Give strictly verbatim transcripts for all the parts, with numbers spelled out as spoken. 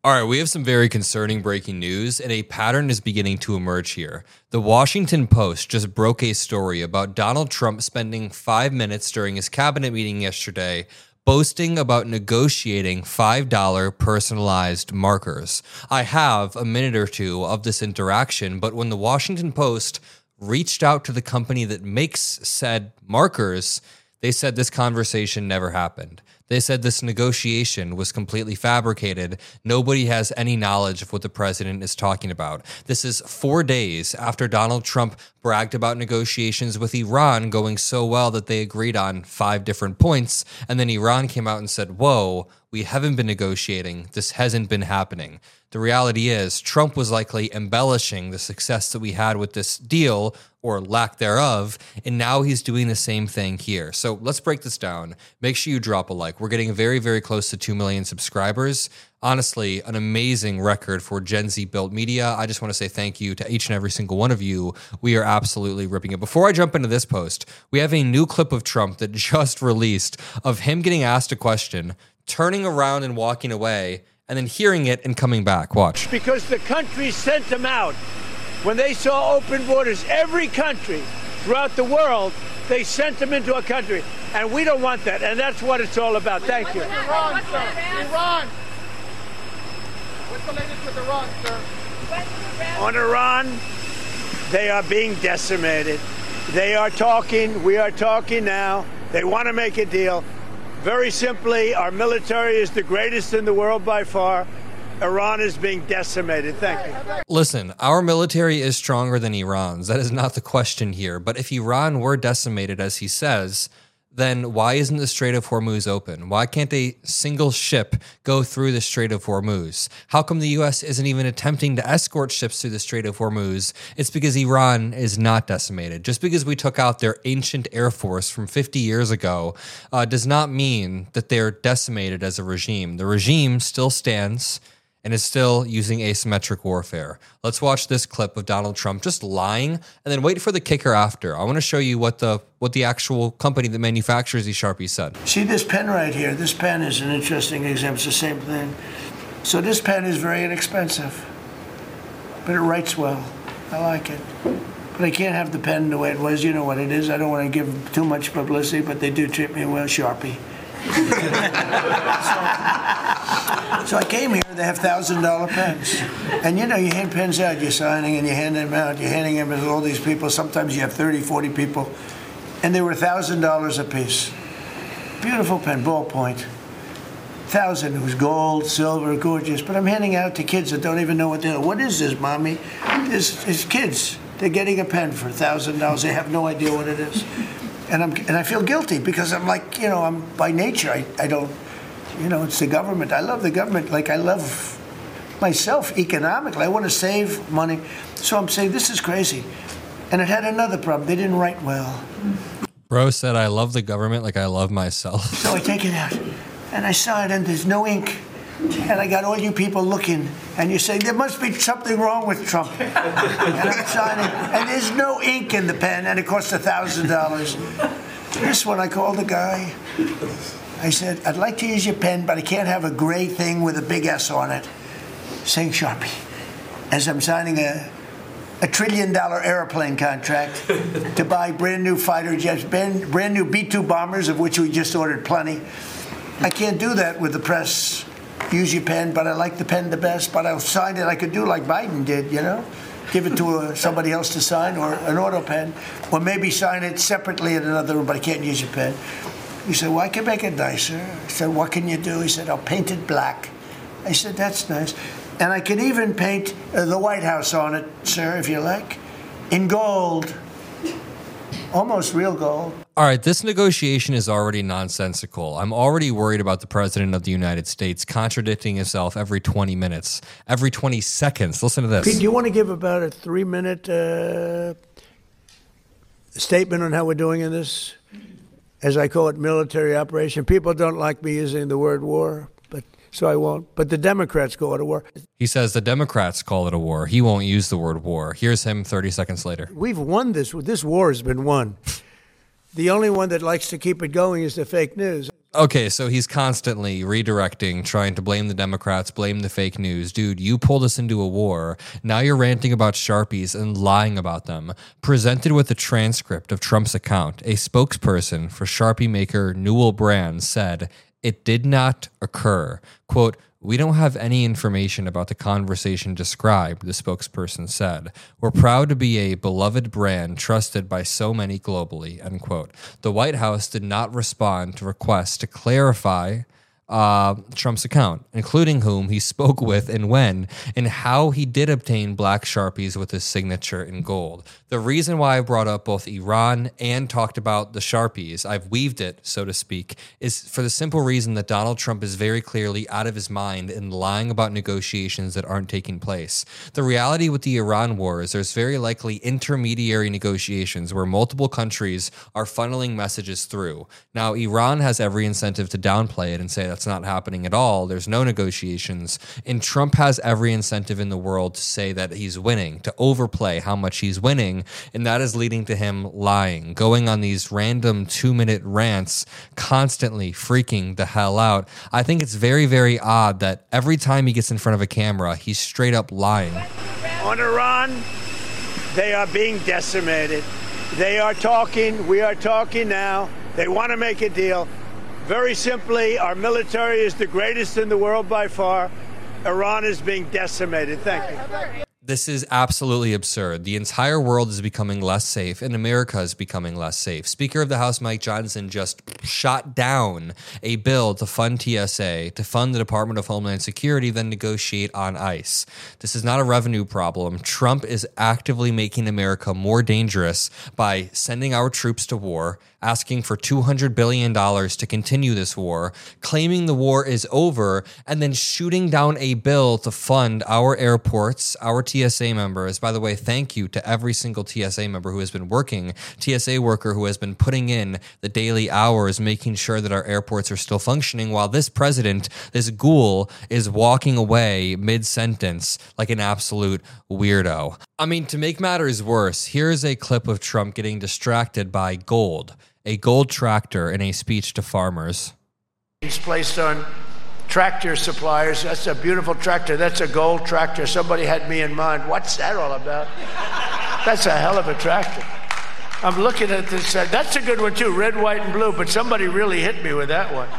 All right, we have some very concerning breaking news, and a pattern is beginning to emerge here. The Washington Post just broke a story about Donald Trump spending five minutes during his cabinet meeting yesterday boasting about negotiating five dollar personalized markers. I have a minute or two of this interaction, but when the Washington Post reached out to the company that makes said markers, they said this conversation never happened. They said this negotiation was completely fabricated. Nobody has any knowledge of what the president is talking about. This is four days after Donald Trump bragged about negotiations with Iran going so well that they agreed on five different points. And then Iran came out and said, whoa, we haven't been negotiating. This hasn't been happening. The reality is Trump was likely embellishing the success that we had with this deal, or lack thereof, and now he's doing the same thing here. So let's break this down. Make sure you drop a like. We're getting very, very close to two million subscribers. Honestly, an amazing record for Gen Z built media. I just want to say thank you to each and every single one of you. We are absolutely ripping it. Before I jump into this post, we have a new clip of Trump that just released of him getting asked a question, turning around and walking away, and then hearing it and coming back. Watch. Because the country sent him out. When they saw open borders, every country throughout the world, they sent them into a country. And we don't want that. And that's what it's all about. Thank you. Iran, sir. Iran. What's the latest with Iran, sir? On Iran, they are being decimated. They are talking. We are talking now. They want to make a deal. Very simply, our military is the greatest in the world by far. Iran is being decimated. Thank you. Listen, our military is stronger than Iran's. That is not the question here. But if Iran were decimated, as he says, then why isn't the Strait of Hormuz open? Why can't a single ship go through the Strait of Hormuz? How come the U S isn't even attempting to escort ships through the Strait of Hormuz? It's because Iran is not decimated. Just because we took out their ancient air force from fifty years ago uh, does not mean that they're decimated as a regime. The regime still stands and is still using asymmetric warfare. Let's watch this clip of Donald Trump just lying, and then wait for the kicker after. I want to show you what the what the actual company that manufactures these Sharpies said. See this pen right here? This pen is an interesting example. It's the same thing. So this pen is very inexpensive, but it writes well. I like it. But I can't have the pen the way it was. You know what it is. I don't want to give too much publicity, but they do treat me well, Sharpie. so, so I came here, they have one thousand dollar pens. And you know, you hand pens out, you're signing and you hand them out, you're handing them to all these people. Sometimes you have thirty, forty people. And they were one thousand dollars a piece. Beautiful pen, ballpoint. one thousand, it was gold, silver, gorgeous. But I'm handing out to kids that don't even know what they're doing. What is this, Mommy? It's, it's kids. They're getting a pen for one thousand dollars. They have no idea what it is. And I'm and I feel guilty because I'm like, you know, I'm by nature, I, I don't, you know, it's the government. I love the government like I love myself economically. I want to save money. So I'm saying, this is crazy. And it had another problem. They didn't write well. Bro said, I love the government like I love myself. So I take it out and I sign and there's no ink. And I got all you people looking, and you say, there must be something wrong with Trump. And I'm signing, and there's no ink in the pen, and it costs one thousand dollars. This one, I called the guy. I said, I'd like to use your pen, but I can't have a gray thing with a big S on it, saying Sharpie, as I'm signing a, a trillion dollar airplane contract to buy brand new fighter jets, brand, brand new B two bombers, of which we just ordered plenty. I can't do that with the press. Use your pen, but I like the pen the best, but I'll sign it. I could do like Biden did, you know, give it to a, somebody else to sign, or an auto pen, or maybe sign it separately in another room, but I can't use your pen. He said, well, I can make it nicer. I said, what can you do? He said, I'll paint it black. I said, that's nice. And I can even paint uh, the White House on it, sir, if you like, in gold, almost real gold. All right, this negotiation is already nonsensical. I'm already worried about the president of the United States contradicting himself every twenty minutes, every twenty seconds. Listen to this. Pete, do you want to give about a three-minute uh, statement on how we're doing in this, as I call it, military operation? People don't like me using the word war, but so I won't. But the Democrats call it a war. He says the Democrats call it a war. He won't use the word war. Here's him thirty seconds later. We've won this. This war has been won. The only one that likes to keep it going is the fake news. Okay, so he's constantly redirecting, trying to blame the Democrats, blame the fake news. Dude, you pulled us into a war. Now you're ranting about Sharpies and lying about them. Presented with a transcript of Trump's account, a spokesperson for Sharpie maker Newell Brands said, "It did not occur." Quote, "We don't have any information about the conversation described," the spokesperson said. "We're proud to be a beloved brand trusted by so many globally," end quote. The White House did not respond to requests to clarify uh, Trump's account, including whom he spoke with and when, and how he did obtain black Sharpies with his signature in gold. The reason why I brought up both Iran and talked about the Sharpies, I've weaved it, so to speak, is for the simple reason that Donald Trump is very clearly out of his mind and lying about negotiations that aren't taking place. The reality with the Iran war is there's very likely intermediary negotiations where multiple countries are funneling messages through. Now, Iran has every incentive to downplay it and say that's not happening at all. There's no negotiations. And Trump has every incentive in the world to say that he's winning, to overplay how much he's winning. And that is leading to him lying, going on these random two-minute rants, constantly freaking the hell out. I think it's very, very odd that every time he gets in front of a camera, he's straight up lying. On Iran, they are being decimated. They are talking. We are talking now. They want to make a deal. Very simply, our military is the greatest in the world by far. Iran is being decimated. Thank you. This is absolutely absurd. The entire world is becoming less safe, and America is becoming less safe. Speaker of the House Mike Johnson just shot down a bill to fund T S A, to fund the Department of Homeland Security, then negotiate on ICE. This is not a revenue problem. Trump is actively making America more dangerous by sending our troops to war, asking for two hundred billion dollars to continue this war, claiming the war is over, and then shooting down a bill to fund our airports, our T S A members. By the way, thank you to every single T S A member who has been working, T S A worker who has been putting in the daily hours, making sure that our airports are still functioning, while this president, this ghoul, is walking away mid-sentence like an absolute weirdo. I mean, to make matters worse, here's a clip of Trump getting distracted by gold, a gold tractor in a speech to farmers. It's placed on tractor suppliers. That's a beautiful tractor. That's a gold tractor. Somebody had me in mind. What's that all about? That's a hell of a tractor. I'm looking at this. Uh, that's a good one too, red, white, and blue, but somebody really hit me with that one.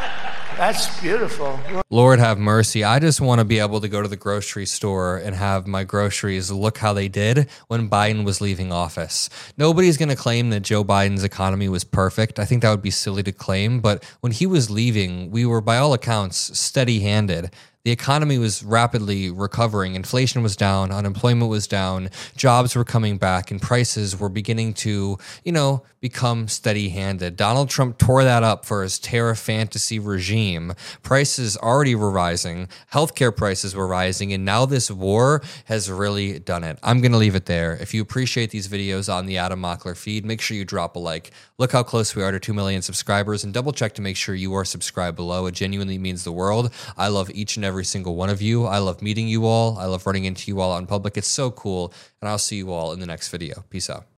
That's beautiful. Lord have mercy. I just want to be able to go to the grocery store and have my groceries look how they did when Biden was leaving office. Nobody's going to claim that Joe Biden's economy was perfect. I think that would be silly to claim. But when he was leaving, we were, by all accounts, steady-handed. The economy was rapidly recovering. Inflation was down, unemployment was down, jobs were coming back, and prices were beginning to, you know, become steady-handed. Donald Trump tore that up for his tariff fantasy regime. Prices already were rising, healthcare prices were rising, and now this war has really done it. I'm going to leave it there. If you appreciate these videos on the Adam Mockler feed, make sure you drop a like. Look how close we are to two million subscribers, and double check to make sure you are subscribed below. It genuinely means the world. I love each and every single one of you. I love meeting you all. I love running into you all out in public. It's so cool, and I'll see you all in the next video. Peace out.